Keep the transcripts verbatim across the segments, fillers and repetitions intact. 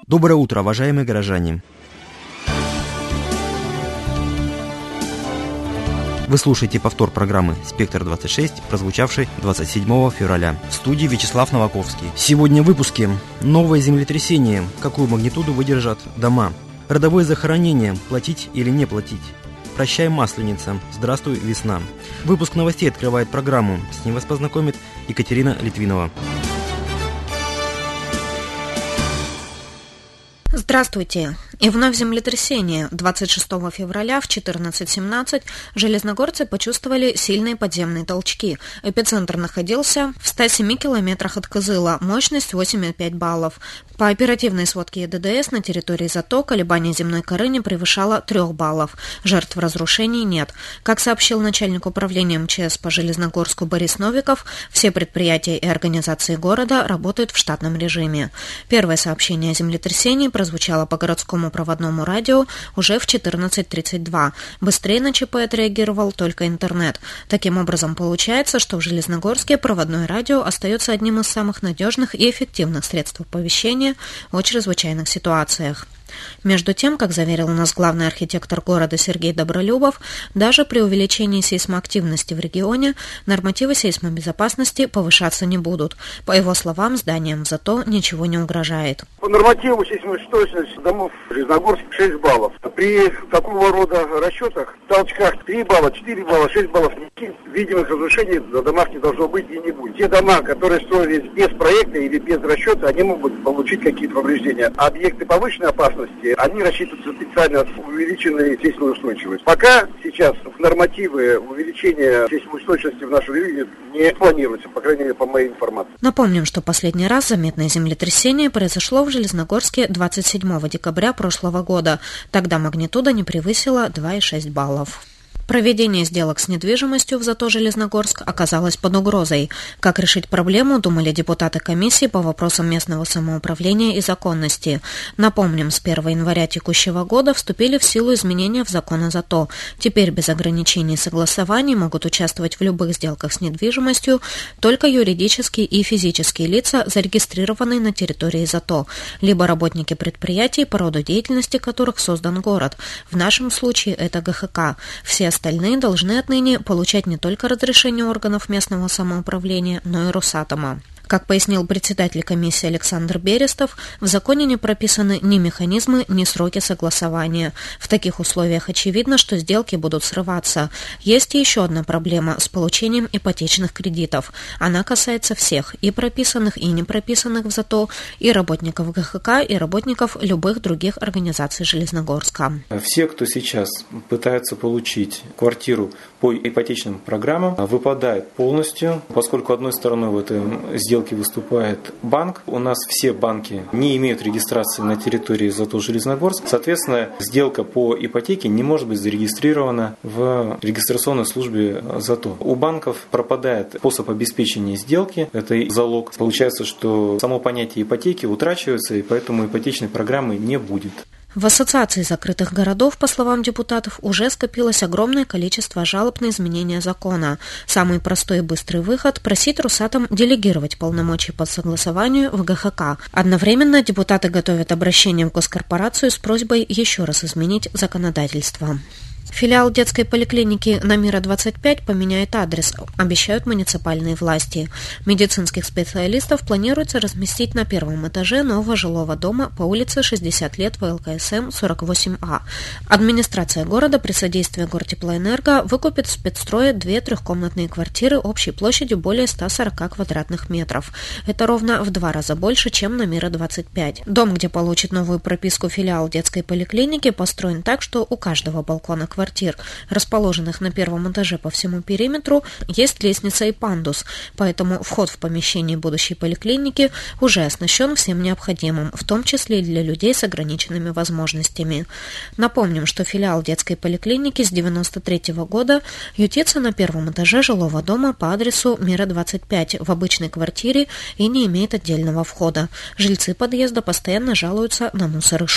Доброе утро, уважаемые горожане! Вы слушаете повтор программы «Спектр-двадцать шесть», прозвучавшей двадцать седьмого февраля. В студии Вячеслав Новаковский. Сегодня в выпуске новое землетрясение. Какую магнитуду выдержат дома? Родовое захоронение. Платить или не платить? Прощай, Масленица. Здравствуй, весна. Выпуск новостей открывает программу. С ним вас познакомит Екатерина Литвинова. Здравствуйте! И вновь землетрясение. двадцать шестого февраля в четырнадцать семнадцать железногорцы почувствовали сильные подземные толчки. Эпицентр находился в ста семи километрах от Кызыла, мощность восемь и пять баллов. По оперативной сводке е дэ дэ эс на территории ЗАТО колебание земной коры не превышало трех баллов. Жертв разрушений нет. Как сообщил начальник управления эм че эс по Железногорску Борис Новиков, все предприятия и организации города работают в штатном режиме. Первое сообщение о землетрясении прозвучало по городскому проводному радио уже в четырнадцать тридцать два. Быстрее на ЧП отреагировал только интернет. Таким образом, получается, что в Железногорске проводное радио остается одним из самых надежных и эффективных средств оповещения о чрезвычайных ситуациях. Между тем, как заверил нас главный архитектор города Сергей Добролюбов, даже при увеличении сейсмоактивности в регионе нормативы сейсмобезопасности повышаться не будут. По его словам, зданиям зато ничего не угрожает. По нормативу сейсмоустойчивости домов в Железногорске шесть баллов. При такого рода расчетах, толчках три балла, четыре балла, шесть баллов, никаких видимых разрушений в домах не должно быть и не будет. Те дома, которые строились без проекта или без расчета, они могут получить какие-то повреждения. Объекты повышенной опасности, они рассчитываются специально от увеличенной сейсмоустойчивости. Пока сейчас в нормативы увеличения сейсмоустойчивости в нашем регионе не планируется, по крайней мере, по моей информации. Напомним, что последний раз заметное землетрясение произошло в Железногорске двадцать седьмого декабря прошлого года. Тогда магнитуда не превысила два и шесть баллов. Проведение сделок с недвижимостью в ЗАТО Железногорск оказалось под угрозой. Как решить проблему, думали депутаты комиссии по вопросам местного самоуправления и законности. Напомним, с первого января текущего года вступили в силу изменения в закон о ЗАТО. Теперь без ограничений и согласований могут участвовать в любых сделках с недвижимостью только юридические и физические лица, зарегистрированные на территории ЗАТО, либо работники предприятий, по роду деятельности которых создан город. В нашем случае это гэ ха ка. Все остальные должны отныне получать не только разрешение органов местного самоуправления, но и Росатома. Как пояснил председатель комиссии Александр Берестов, в законе не прописаны ни механизмы, ни сроки согласования. В таких условиях очевидно, что сделки будут срываться. Есть еще одна проблема с получением ипотечных кредитов. Она касается всех, и прописанных, и не прописанных в ЗАТО, и работников гэ ха ка, и работников любых других организаций Железногорска. Все, кто сейчас пытается получить квартиру по ипотечным программам, выпадают полностью, поскольку одной стороной в этом сделке выступает банк. У нас все банки не имеют регистрации на территории ЗАТО Железногорск. Соответственно, сделка по ипотеке не может быть зарегистрирована в регистрационной службе ЗАТО. У банков пропадает способ обеспечения сделки, это залог. Получается, что само понятие ипотеки утрачивается, и поэтому ипотечной программы не будет. В Ассоциации закрытых городов, по словам депутатов, уже скопилось огромное количество жалоб на изменение закона. Самый простой и быстрый выход – просить Росатом делегировать полномочия по согласованию в гэ ха ка. Одновременно депутаты готовят обращение в госкорпорацию с просьбой еще раз изменить законодательство. Филиал детской поликлиники на Мира двадцать пять поменяет адрес, обещают муниципальные власти. Медицинских специалистов планируется разместить на первом этаже нового жилого дома по улице шестьдесят лет вэ эл ка эс эм сорок восемь а. Администрация города при содействии Гортеплоэнерго выкупит в спецстрое две трехкомнатные квартиры общей площадью более ста сорока квадратных метров. Это ровно в два раза больше, чем на Мира двадцать пять. Дом, где получит новую прописку филиал детской поликлиники, построен так, что у каждого балкона квартиры квартир, расположенных на первом этаже по всему периметру, есть лестница и пандус, поэтому вход в помещение будущей поликлиники уже оснащен всем необходимым, в том числе и для людей с ограниченными возможностями. Напомним, что филиал детской поликлиники с девяносто третьего года ютится на первом этаже жилого дома по адресу Мира двадцать пять в обычной квартире и не имеет отдельного входа. Жильцы подъезда постоянно жалуются на мусор и шум.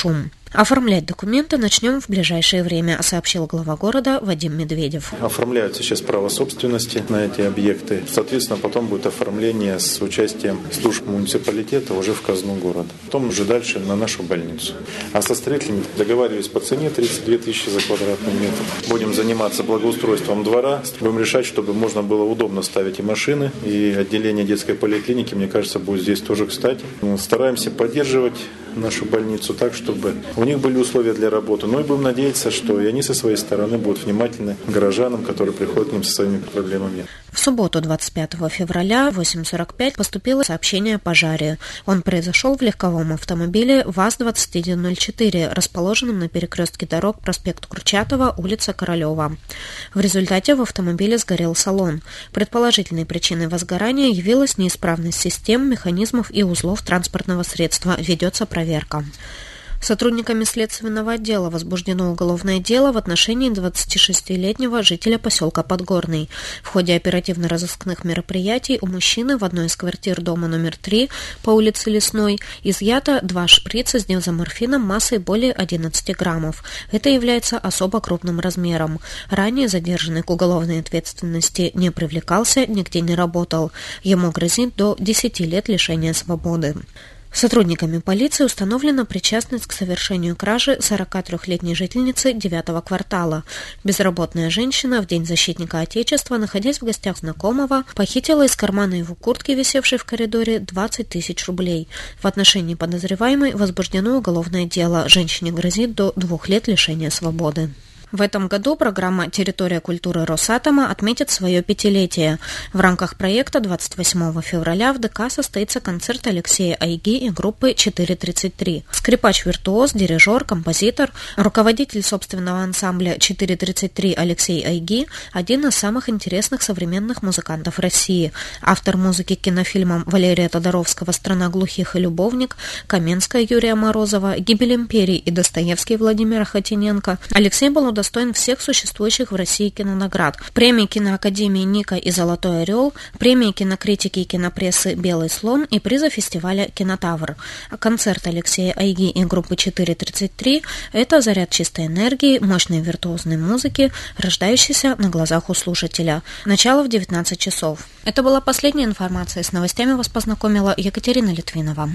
Оформлять документы начнем в ближайшее время, сообщил глава города Вадим Медведев. Оформляются сейчас право собственности на эти объекты. Соответственно, потом будет оформление с участием служб муниципалитета уже в казну города. Потом уже дальше на нашу больницу. А со строителями договаривались по цене тридцать две тысячи за квадратный метр. Будем заниматься благоустройством двора. Будем решать, чтобы можно было удобно ставить и машины. И отделение детской поликлиники, мне кажется, будет здесь тоже кстати. Мы стараемся поддерживать нашу больницу так, чтобы у них были условия для работы. Ну и будем надеяться, что и они со своей стороны будут внимательны к горожанам, которые приходят к ним со своими проблемами. В субботу, двадцать пятого февраля, в восемь сорок пять поступило сообщение о пожаре. Он произошел в легковом автомобиле ВАЗ двадцать один ноль четыре, расположенном на перекрестке дорог проспект Курчатова, улица Королева. В результате в автомобиле сгорел салон. Предположительной причиной возгорания явилась неисправность систем, механизмов и узлов транспортного средства. Ведется проверка. Сотрудниками следственного отдела возбуждено уголовное дело в отношении двадцатишестилетнего жителя поселка Подгорный. В ходе оперативно-розыскных мероприятий у мужчины в одной из квартир дома номер три по улице Лесной изъято два шприца с дезоморфином массой более одиннадцати граммов. Это является особо крупным размером. Ранее задержанный к уголовной ответственности не привлекался, нигде не работал. Ему грозит до десяти лет лишения свободы. Сотрудниками полиции установлена причастность к совершению кражи сорокатрёхлетней жительницы девятого квартала. Безработная женщина в День защитника Отечества, находясь в гостях знакомого, похитила из кармана его куртки, висевшей в коридоре, двадцать тысяч рублей. В отношении подозреваемой возбуждено уголовное дело. Женщине грозит до двух лет лишения свободы. В этом году программа «Территория культуры Росатома» отметит свое пятилетие. В рамках проекта двадцать восьмого февраля в ДК состоится концерт Алексея Айги и группы четыре тридцать три. Скрипач-виртуоз, дирижер, композитор, руководитель собственного ансамбля четыре тридцать три Алексей Айги – один из самых интересных современных музыкантов России. Автор музыки к кинофильмам Валерия Тодоровского «Страна глухих» и «Любовник», Каменская Юрия Морозова, «Гибель империи» и Достоевский Владимира Хотиненко. Алексей был удостоен всех существующих в России кинонаград. Премии киноакадемии «Ника» и «Золотой орел», премии кинокритики и кинопрессы «Белый слон» и приза фестиваля «Кинотавр». Концерт Алексея Айги и группы четыре тридцать три – это заряд чистой энергии, мощной виртуозной музыки, рождающейся на глазах у слушателя. Начало в девятнадцать часов. Это была последняя информация. С новостями вас познакомила Екатерина Литвинова.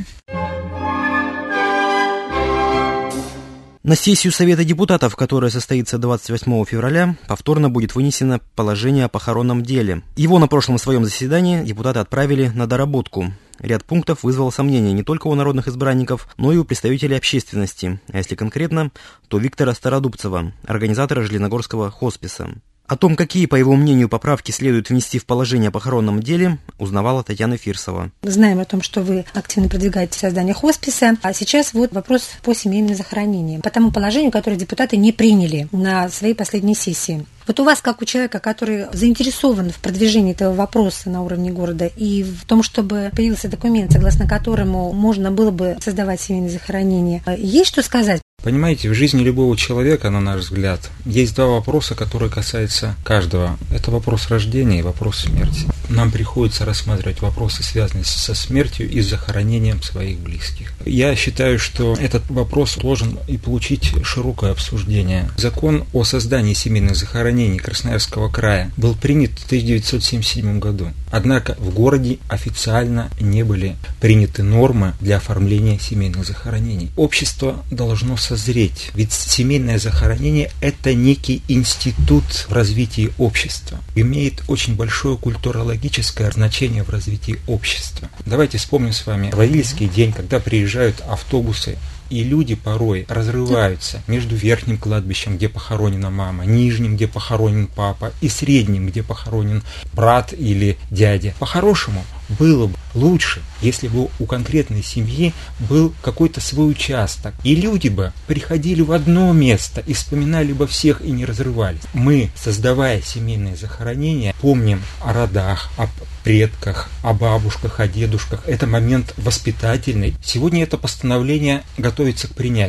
На сессию Совета депутатов, которая состоится двадцать восьмого февраля, повторно будет вынесено положение о похоронном деле. Его на прошлом своем заседании депутаты отправили на доработку. Ряд пунктов вызвал сомнения не только у народных избранников, но и у представителей общественности, а если конкретно, то Виктора Стародубцева, организатора Железногорского хосписа. О том, какие, по его мнению, поправки следует внести в положение о похоронном деле, узнавала Татьяна Фирсова. Знаем о том, что вы активно продвигаете создание хосписа, а сейчас вот вопрос по семейным захоронениям, по тому положению, которое депутаты не приняли на своей последней сессии. Вот у вас, как у человека, который заинтересован в продвижении этого вопроса на уровне города и в том, чтобы появился документ, согласно которому можно было бы создавать семейные захоронения, есть что сказать? Понимаете, в жизни любого человека, на наш взгляд, есть два вопроса, которые касаются каждого. Это вопрос рождения и вопрос смерти. Нам приходится рассматривать вопросы, связанные со смертью и с захоронением своих близких. Я считаю, что этот вопрос должен и получить широкое обсуждение. Закон о создании семейных захоронений Красноярского края был принят в тысяча девятьсот семьдесят седьмом году. Однако в городе официально не были приняты нормы для оформления семейных захоронений. Общество должно созреть, ведь семейное захоронение – это некий институт в развитии общества, имеет очень большое культурологическое значение в развитии общества. Давайте вспомним с вами Вавильский день, когда приезжают автобусы, и люди порой разрываются между верхним кладбищем, где похоронена мама, нижним, где похоронен папа, и средним, где похоронен брат или дядя. По-хорошему, было бы лучше, если бы у конкретной семьи был какой-то свой участок, и люди бы приходили в одно место и вспоминали бы всех и не разрывались. Мы, создавая семейные захоронения, помним о родах, о предках, о бабушках, о дедушках. Это момент воспитательный. Сегодня это постановление готовится к принятию.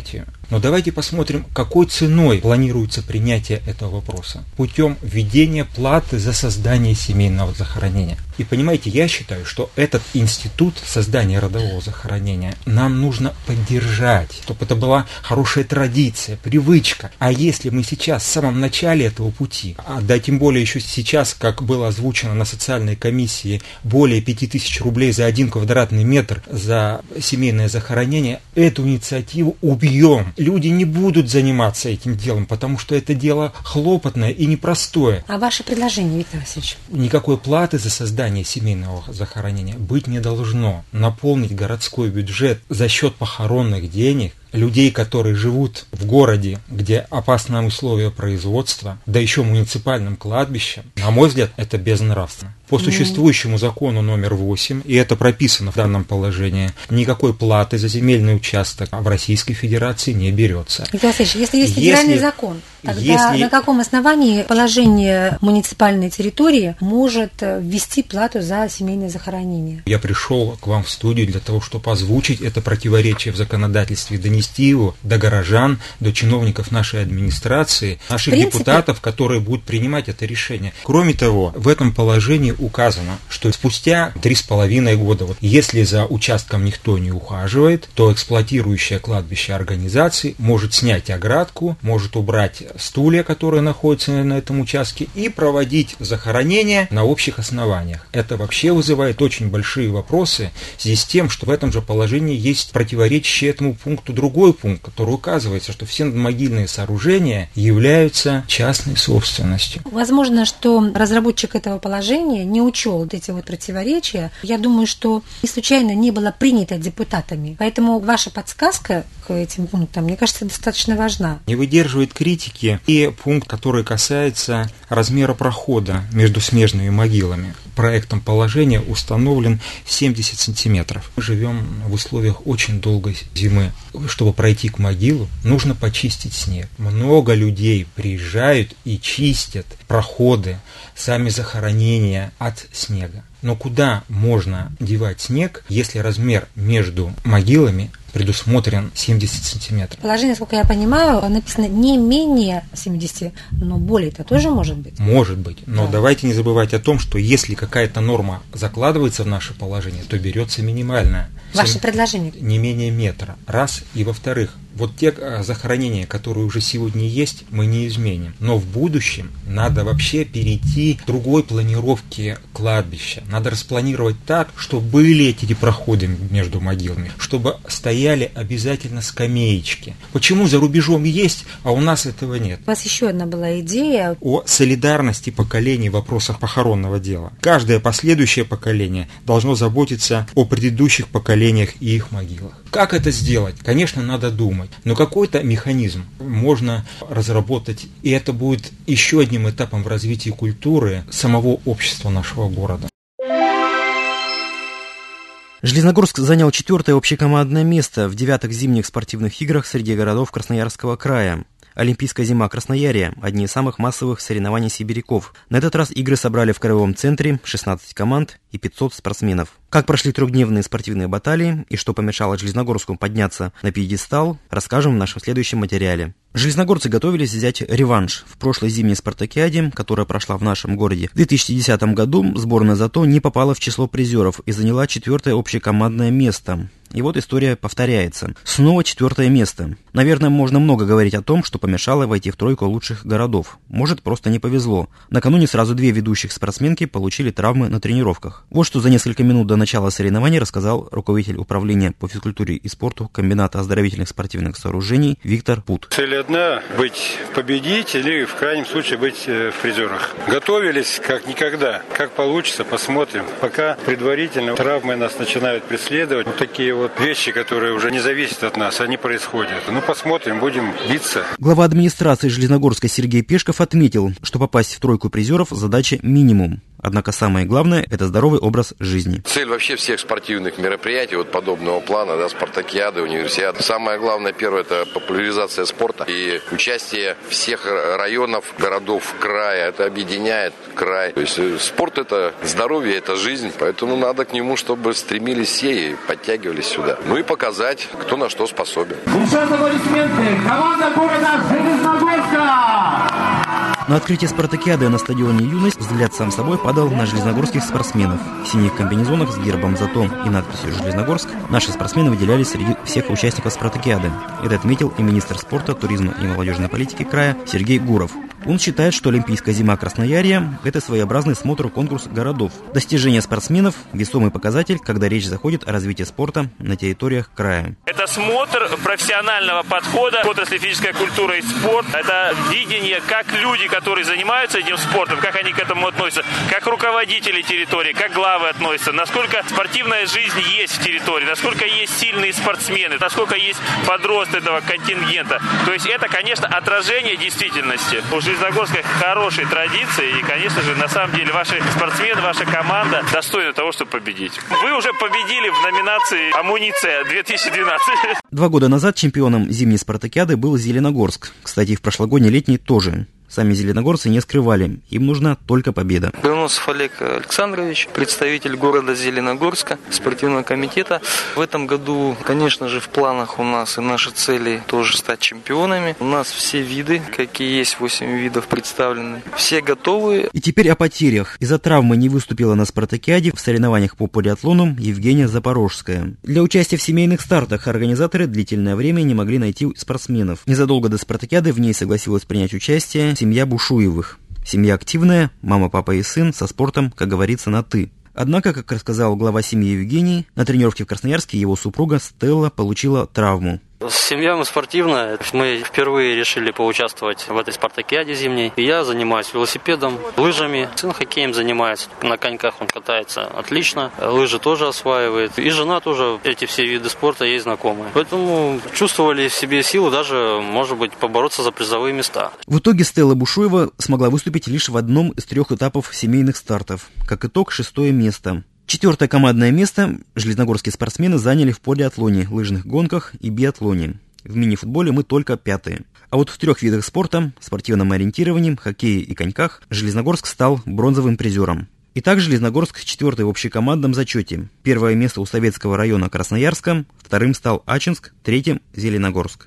Но давайте посмотрим, какой ценой планируется принятие этого вопроса. Путем введения платы за создание семейного захоронения. И понимаете, я считаю, что этот институт создания родового захоронения нам нужно поддержать, чтобы это была хорошая традиция, привычка. А если мы сейчас в самом начале этого пути, а да тем более еще сейчас, как было озвучено на социальной комиссии, более пяти тысяч рублей за один квадратный метр за семейное захоронение, эту инициативу убьем. Люди не будут заниматься этим делом, потому что это дело хлопотное и непростое. А ваше предложение, Виктор Васильевич? Никакой платы за создание семейного захоронения быть не должно. Наполнить городской бюджет за счет похоронных денег людей, которые живут в городе, где опасные условия производства, да еще муниципальным кладбищем, на мой взгляд, это безнравственно. По существующему закону номер восемь, и это прописано в данном положении, никакой платы за земельный участок в Российской Федерации не берется. Виктор Васильевич, если есть федеральный если, закон, тогда если... на каком основании положение муниципальной территории может ввести плату за семейное захоронение? Я пришел к вам в студию для того, чтобы озвучить это противоречие в законодательстве, донести его до горожан, до чиновников нашей администрации, наших принципе... депутатов, которые будут принимать это решение. Кроме того, в этом положении указано, что спустя три с половиной года, вот, если за участком никто не ухаживает, то эксплуатирующая кладбище организации может снять оградку, может убрать стулья, которые находятся на этом участке, и проводить захоронение на общих основаниях. Это вообще вызывает очень большие вопросы в связи с тем, что в этом же положении есть противоречащий этому пункту другой пункт, который указывается, что все могильные сооружения являются частной собственностью. Возможно, что разработчик этого положения не учел вот эти вот противоречия. Я думаю, что не случайно не было принято депутатами. Поэтому ваша подсказка к этим пунктам, мне кажется, достаточно важна. Не выдерживает критики и пункт, который касается размера прохода между смежными могилами. Проектом положения установлен семьдесят сантиметров. Мы живем в условиях очень долгой зимы. Чтобы пройти к могилу, нужно почистить снег. Много людей приезжают и чистят проходы, сами захоронения от снега. Но куда можно девать снег, если размер между могилами предусмотрен семьдесят сантиметров? Положение, насколько я понимаю, написано не менее семидесяти, но более-то тоже может быть? Может быть, но да. Давайте не забывать о том, что если какая-то норма закладывается в наше положение, то берется минимальная. Ваше предложение? Не менее метра. Раз. И во-вторых, вот те захоронения, которые уже сегодня есть, мы не изменим. Но в будущем надо вообще перейти к другой планировке кладбища. Надо распланировать так, чтобы были эти проходы между могилами, чтобы стояли обязательно скамеечки. Почему за рубежом есть, а у нас этого нет? У вас еще одна была идея о солидарности поколений в вопросах похоронного дела. Каждое последующее поколение должно заботиться о предыдущих поколениях и их могилах. Как это сделать? Конечно, надо думать. Но какой-то механизм можно разработать, и это будет еще одним этапом в развитии культуры самого общества нашего города. Железногорск занял четвертое общекомандное место в девятых зимних спортивных играх среди городов Красноярского края. Олимпийская зима Красноярья – одни из самых массовых соревнований сибиряков. На этот раз игры собрали в краевом центре шестнадцать команд и пятьсот спортсменов. Как прошли трехдневные спортивные баталии и что помешало Железногорску подняться на пьедестал, расскажем в нашем следующем материале. Железногорцы готовились взять реванш. В прошлой зимней спартакиаде, которая прошла в нашем городе в две тысячи десятом году, сборная «Зато» не попала в число призеров и заняла четвертое общекомандное место. И вот история повторяется. Снова четвертое место. Наверное, можно много говорить о том, что помешало войти в тройку лучших городов. Может, просто не повезло. Накануне сразу две ведущих спортсменки получили травмы на тренировках. Вот что за несколько минут до начала соревнований рассказал руководитель управления по физкультуре и спорту комбината оздоровительных спортивных сооружений Виктор Пут. Цель одна – быть победить или, в крайнем случае, быть в призерах. Готовились как никогда. Как получится, посмотрим. Пока предварительно травмы нас начинают преследовать. Вот такие вот вещи, которые уже не зависят от нас, они происходят. Ну, посмотрим, будем биться. Глава администрации Железногорска Сергей Пешков отметил, что попасть в тройку призеров задача минимум. Однако самое главное – это здоровый образ жизни. Цель вообще всех спортивных мероприятий вот подобного плана, да, спартакиады, универсиады. Самое главное, первое – это популяризация спорта и участие всех районов, городов края. Это объединяет край. То есть спорт – это здоровье, это жизнь, поэтому надо к нему, чтобы стремились все и подтягивались сюда. Ну и показать, кто на что способен. Сейчас аплодисменты. Команда города Железногорска! На открытие спартакиады на стадионе «Юность» взгляд сам собой падал на железногорских спортсменов. В синих комбинезонах с гербом «Зато» и надписью «Железногорск» наши спортсмены выделялись среди всех участников спартакиады. Это отметил и министр спорта, туризма и молодежной политики края Сергей Гуров. Он считает, что Олимпийская зима Красноярья – это своеобразный смотр-конкурс городов. Достижение спортсменов – весомый показатель, когда речь заходит о развитии спорта на территориях края. Это смотр профессионального подхода к отрасли физическая культура и спорт. Это видение, как люди, которые занимаются этим спортом, как они к этому относятся, как руководители территории, как главы относятся, насколько спортивная жизнь есть в территории, насколько есть сильные спортсмены, насколько есть подрост этого контингента. То есть это, конечно, отражение действительности. У Железногорска хорошие традиции, и, конечно же, на самом деле ваши спортсмены, ваша команда достойны того, чтобы победить. Вы уже победили в номинации «Амуниция две тысячи двенадцать». Два года назад чемпионом зимней спартакиады был Зеленогорск. Кстати, и в прошлогодней летней тоже. Сами зеленогорцы не скрывали, им нужна только победа. Белоносов Олег Александрович, представитель города Зеленогорска, спортивного комитета. В этом году, конечно же, в планах у нас и наши цели тоже стать чемпионами. У нас все виды, какие есть, восемь видов представлены. Все готовы. И теперь о потерях. Из-за травмы не выступила на спартакиаде в соревнованиях по полиатлону Евгения Запорожская. Для участия в семейных стартах организаторы длительное время не могли найти спортсменов. Незадолго до спартакиады в ней согласилась принять участие семья Бушуевых. Семья активная, мама, папа и сын со спортом, как говорится, на «ты». Однако, как рассказал глава семьи Евгений, на тренировке в Красноярске его супруга Стелла получила травму. Семья мы спортивная. Мы впервые решили поучаствовать в этой спартакиаде зимней. Я занимаюсь велосипедом, лыжами. Сын хоккеем занимается. На коньках он катается отлично. Лыжи тоже осваивает. И жена тоже эти все виды спорта ей знакомы. Поэтому чувствовали в себе силу даже, может быть, побороться за призовые места. В итоге Стелла Бушуева смогла выступить лишь в одном из трех этапов семейных стартов. Как итог, шестое место. Четвертое командное место железногорские спортсмены заняли в полиатлоне, лыжных гонках и биатлоне. В мини-футболе мы только пятые. А вот в трех видах спорта, спортивном ориентировании, хоккее и коньках, Железногорск стал бронзовым призером. Итак, Железногорск четвертый в общекомандном зачете. Первое место у Советского района Красноярска, вторым стал Ачинск, третьим – Зеленогорск.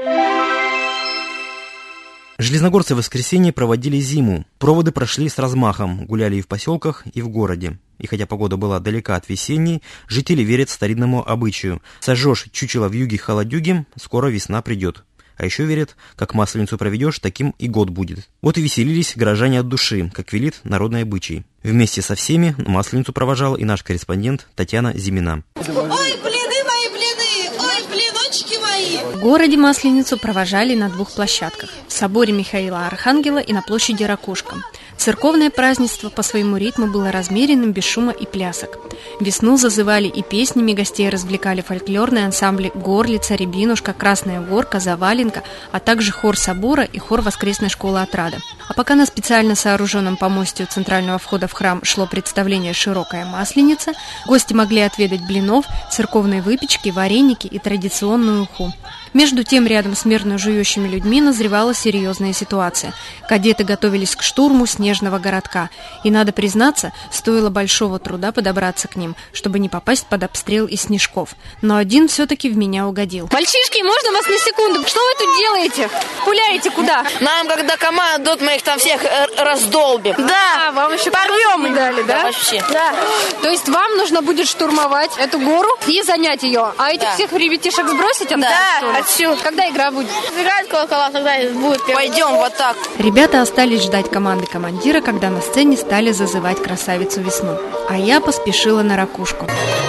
Железногорцы в воскресенье проводили зиму. Проводы прошли с размахом, гуляли и в поселках, и в городе. И хотя погода была далека от весенней, жители верят старинному обычаю. Сожжешь чучело вьюги-холодюги, скоро весна придет. А еще верят, как масленицу проведешь, таким и год будет. Вот и веселились горожане от души, как велит народный обычай. Вместе со всеми масленицу провожал и наш корреспондент Татьяна Зимина. Ой, блины мои, блины! Ой, блиночки мои! В городе Масленицу провожали на двух площадках – в соборе Михаила Архангела и на площади Ракушка. Церковное празднество по своему ритму было размеренным, без шума и плясок. Весну зазывали и песнями, гостей развлекали фольклорные ансамбли «Горлица», «Рябинушка», «Красная горка», «Заваленка», а также хор собора и хор воскресной школы отрада. А пока на специально сооруженном помосте у центрального входа в храм шло представление «Широкая Масленица», гости могли отведать блинов, церковной выпечки, вареники и традиционную уху. Между тем, рядом с мирно жующими людьми назревала серьезная ситуация. Кадеты готовились к штурму снежного городка. И, надо признаться, стоило большого труда подобраться к ним, чтобы не попасть под обстрел из снежков. Но один все-таки в меня угодил. Мальчишки, можно вас на секунду? Что вы тут делаете? Пуляете куда? Нам, когда команда дадут, мы их там всех раздолбим. Да, а, вам еще порвем их дали, да? Да, вообще. Да. То есть вам нужно будет штурмовать эту гору и занять ее. А этих да. всех ребятишек сбросить? Да, да. Отсюда. Когда игра будет? Играть колокола, когда будет. Пойдем в атаку. Ребята остались ждать команды командира, когда на сцене стали зазывать красавицу Весну. А я поспешила на ракушку.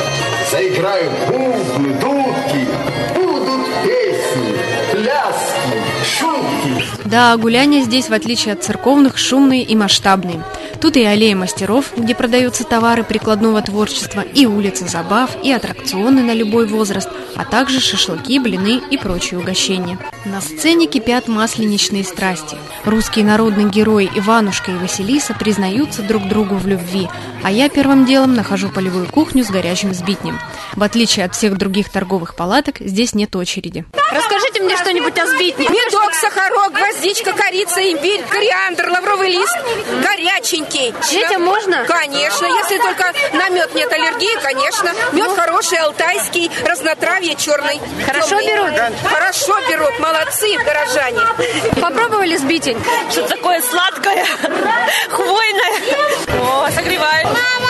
Заиграют бубны, дудки, будут песни, пляски, шутки. Да, гуляния здесь, в отличие от церковных, шумные и масштабные. Тут и аллея мастеров, где продаются товары прикладного творчества, и улицы забав, и аттракционы на любой возраст, а также шашлыки, блины и прочие угощения. На сцене кипят масленичные страсти. Русские народные герои Иванушка и Василиса признаются друг другу в любви, а я первым делом нахожу полевую кухню с горячим сбитнем. В отличие от всех других торговых палаток, здесь нет очереди. Расскажите мне что-нибудь о сбитне. Медок, сахарок, гвоздичка, корица, имбирь, кориандр, лавровый лист. Горяченький. Детям можно? Конечно, если только на мед нет аллергии, конечно. Мед хороший, алтайский, разнотравье черный. Хорошо берут? Хорошо берут, молодцы, горожане. Попробовали сбитень? Что-то такое сладкое, хвойное. О, согревает.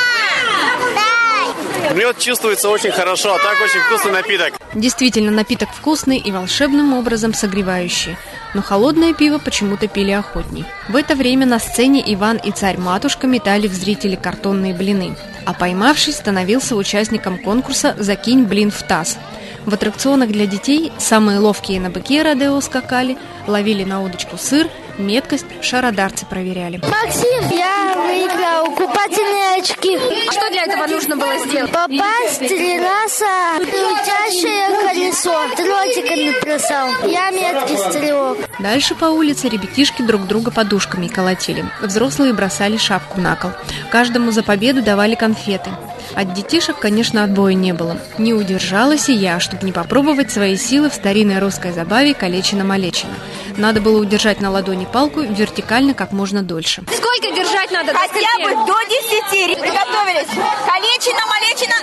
Мед чувствуется очень хорошо, а так очень вкусный напиток. Действительно, напиток вкусный и волшебным образом согревающий. Но холодное пиво почему-то пили охотней. В это время на сцене Иван и царь-матушка метали в зрителей картонные блины, а поймавший становился участником конкурса «Закинь блин в таз». В аттракционах для детей самые ловкие на быке Родео скакали, ловили на удочку сыр, меткость шародарцы проверяли. Максим, я выиграл купательные очки. Что для этого нужно было сделать? Попасть три раза в крутящее колесо. Дротиками бросал. Я меткий стрелок. Дальше по улице ребятишки друг друга подушками колотили. Взрослые бросали шапку на кол. Каждому за победу давали конфеты. От детишек, конечно, отбоя не было. Не удержалась и я, чтобы не попробовать свои силы в старинной русской забаве «Калечина-малечина». Надо было удержать на ладони палку вертикально как можно дольше. Сколько держать надо? Хотя бы до десяти. Приготовились. Калечина-малечина.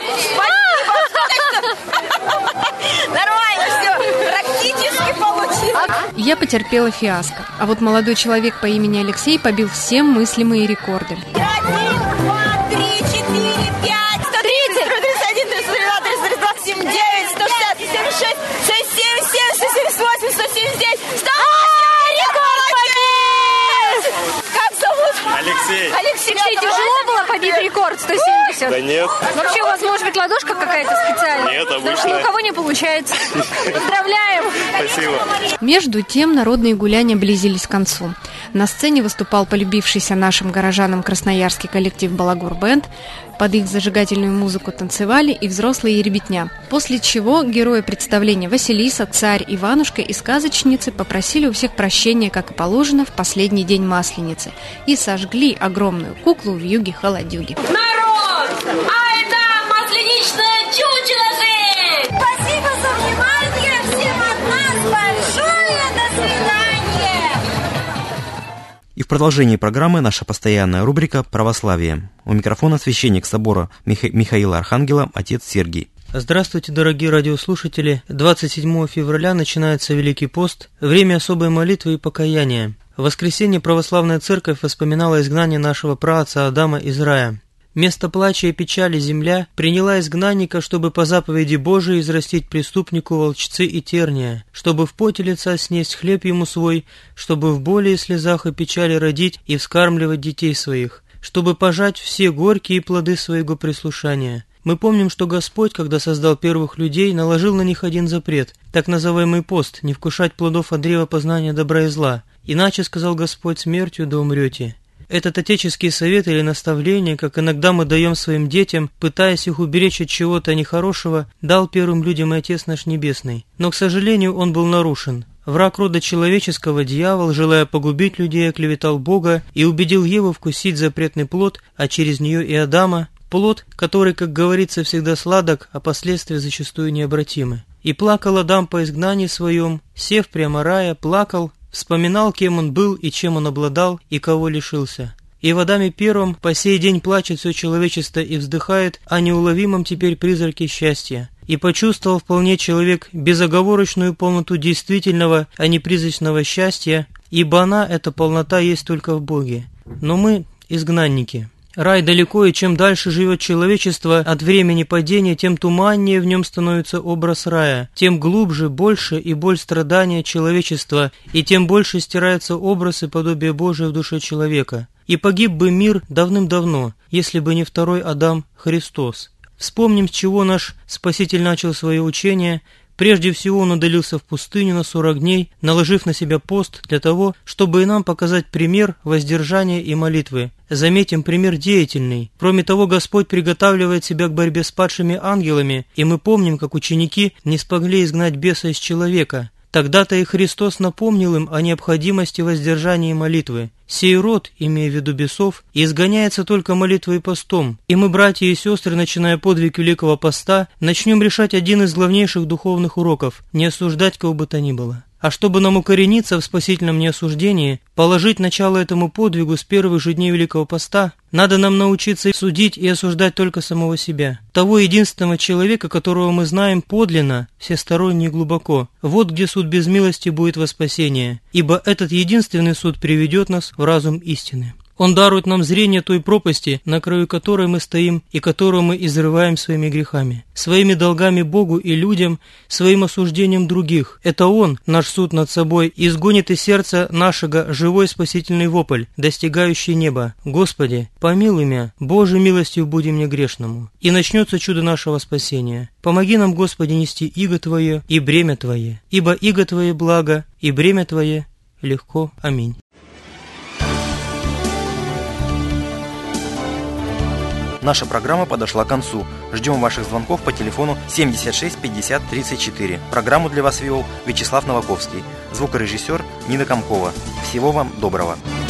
Нормально все. Практически получилось. Я потерпела фиаско. А вот молодой человек по имени Алексей побил все мыслимые рекорды. Алексей. Алексей, тяжело было побить рекорд сто семьдесят? Да нет. Вообще у вас может быть ладошка какая-то специальная? Нет, обычная. Ни у кого не получается. Поздравляем. Спасибо. Между тем народные гуляния близились к концу. На сцене выступал полюбившийся нашим горожанам красноярский коллектив «Балагур Бэнд». Под их зажигательную музыку танцевали и взрослые, и ребятня. После чего герои представления Василиса, царь, Иванушка и сказочницы попросили у всех прощения, как и положено, в последний день Масленицы, и сожгли огромную куклу в юге-холодюге. Народ! А это масленичное чучело же! Спасибо за внимание! Всем от нас большое до свидания! И в продолжении программы наша постоянная рубрика «Православие». У микрофона священник собора Миха- Михаила Архангела, отец Сергий. Здравствуйте, дорогие радиослушатели! двадцать седьмого февраля начинается Великий пост, время особой молитвы и покаяния. В воскресенье православная церковь воспоминала изгнание нашего праотца Адама из рая. Место плача и печали земля приняла изгнанника, чтобы по заповеди Божией израстить преступнику волчцы и терния, чтобы в поте лица снесть хлеб ему свой, чтобы в боли и слезах и печали родить и вскармливать детей своих, чтобы пожать все горькие плоды своего прислушания. Мы помним, что Господь, когда создал первых людей, наложил на них один запрет, так называемый пост, не вкушать плодов от древа познания добра и зла. Иначе, сказал Господь, смертью да умрете. Этот отеческий совет или наставление, как иногда мы даем своим детям, пытаясь их уберечь от чего-то нехорошего, дал первым людям и Отец наш Небесный. Но, к сожалению, он был нарушен. Враг рода человеческого, дьявол, желая погубить людей, оклеветал Бога и убедил Еву вкусить запретный плод, а через нее и Адама, плод, который, как говорится, всегда сладок, а последствия зачастую необратимы. И плакал Адам по изгнании своем, сев прямо рая, плакал, вспоминал, кем он был и чем он обладал, и кого лишился. И в Адаме первом по сей день плачет все человечество и вздыхает о неуловимом теперь призраке счастья. И почувствовал вполне человек безоговорочную полноту действительного, а не призрачного счастья, ибо она, эта полнота, есть только в Боге. Но мы изгнанники. Рай далеко, и чем дальше живет человечество от времени падения, тем туманнее в нем становится образ рая, тем глубже, больше и боль страдания человечества, и тем больше стирается образ и подобие Божие в душе человека. И погиб бы мир давным-давно, если бы не второй Адам Христос. Вспомним, с чего наш Спаситель начал свое учение. Прежде всего он удалился в пустыню на сорок дней, наложив на себя пост для того, чтобы и нам показать пример воздержания и молитвы. Заметим, пример деятельный. Кроме того, Господь приготавливает себя к борьбе с падшими ангелами, и мы помним, как ученики не смогли изгнать беса из человека. Тогда-то и Христос напомнил им о необходимости воздержания молитвы. Сей род, имея в виду бесов, изгоняется только молитвой и постом. И мы, братья и сестры, начиная подвиг Великого Поста, начнем решать один из главнейших духовных уроков – не осуждать кого бы то ни было. А чтобы нам укорениться в спасительном неосуждении, положить начало этому подвигу с первых же дней Великого Поста, надо нам научиться судить и осуждать только самого себя. Того единственного человека, которого мы знаем подлинно, всесторонне и глубоко. Вот где суд без милости будет во спасение, ибо этот единственный суд приведет нас в разум истины. Он дарует нам зрение той пропасти, на краю которой мы стоим и которую мы изрываем своими грехами, своими долгами Богу и людям, своим осуждением других. Это Он, наш суд над собой, изгонит из сердца нашего живой спасительный вопль, достигающий неба. Господи, помилуй меня, Божьей милостью буди мне грешному. И начнется чудо нашего спасения. Помоги нам, Господи, нести иго Твое и бремя Твое, ибо иго Твое благо и бремя Твое легко. Аминь. Наша программа подошла к концу. Ждем ваших звонков по телефону семьдесят шесть пятьдесят тридцать четыре. Программу для вас вел Вячеслав Новаковский. Звукорежиссер Нина Комкова. Всего вам доброго.